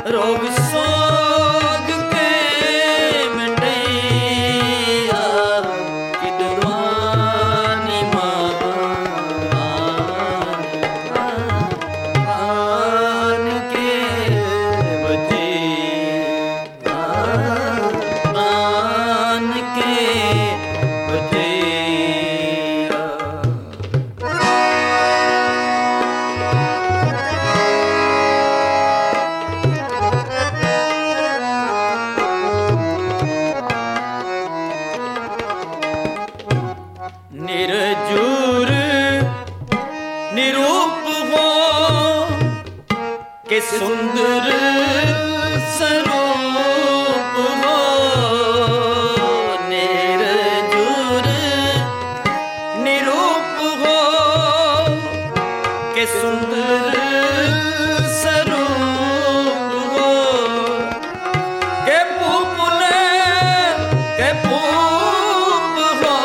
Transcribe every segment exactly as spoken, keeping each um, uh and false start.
रोग सोग के मिटैया किदवानी महान के बचे प्राण के बचे निर्जूर निरूप हो के सुंदर स्वरूप हो निर्जूर निरूप हो के सुंदर स्वरूप हो के पुपने के पूप हो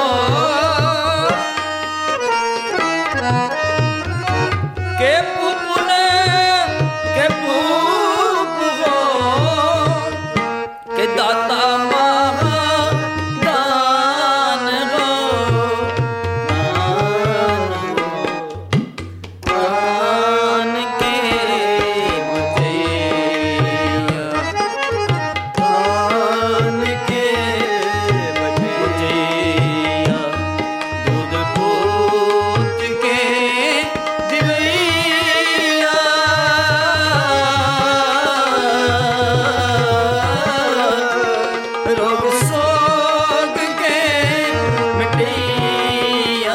के पुपने के पूप हो के दाता महादान हो प्राण के बचैया प्राण के बचैया दूध पूत के दिवैया रोग सोग के मिटैया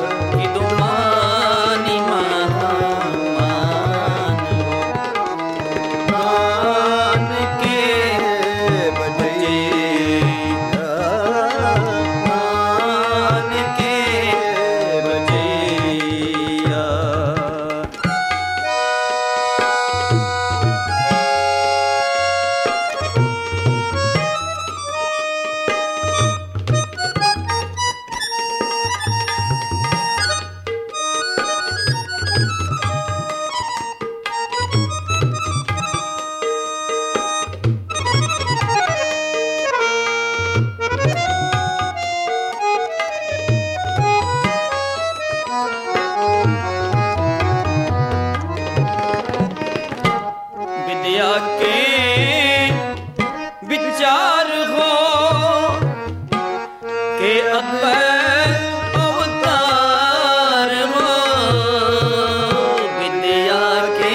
किदवानी महान प्राण के बचैया प्राण के बचैया विद्या के विचार हो के अद्वैत अवतार हो विद्या के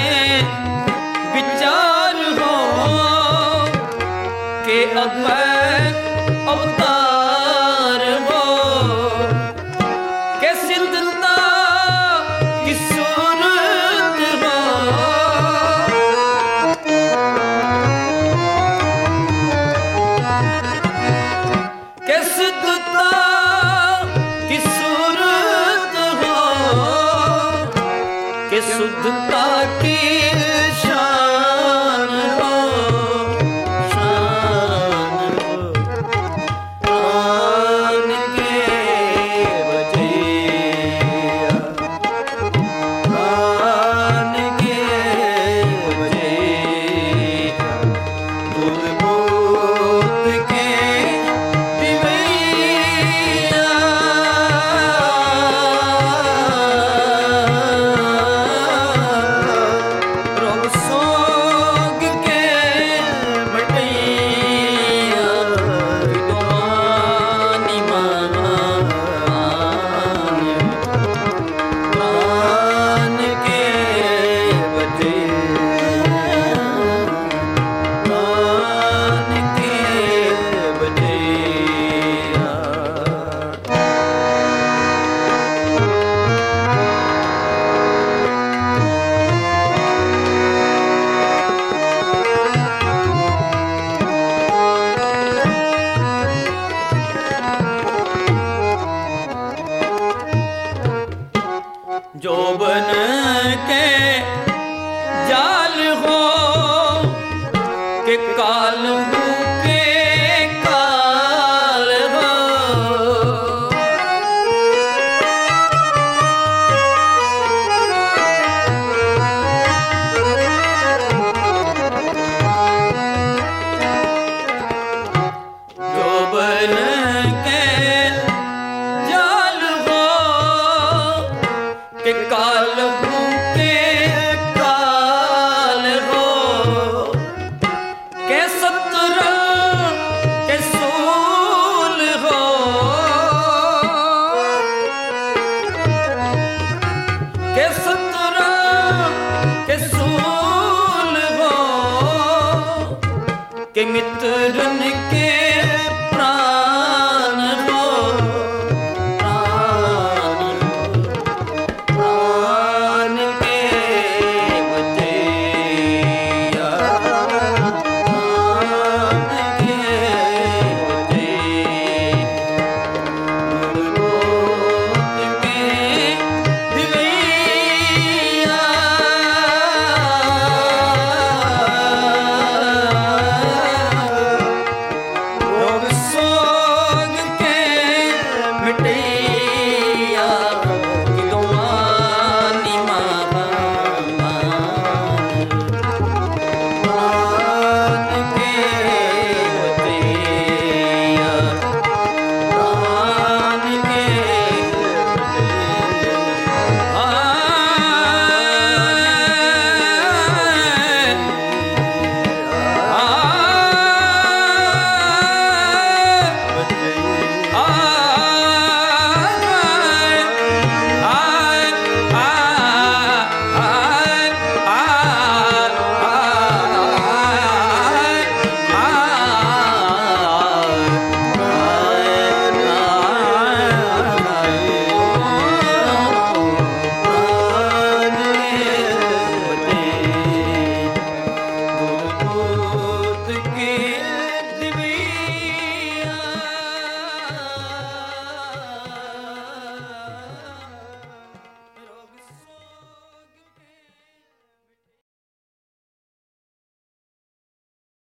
विचार हो के अद्वैत अवतार हो के सिद्धता की सूरत हो के सिद्धता की सूरत हो के शुद्धता की शान हो शान के मित्रन के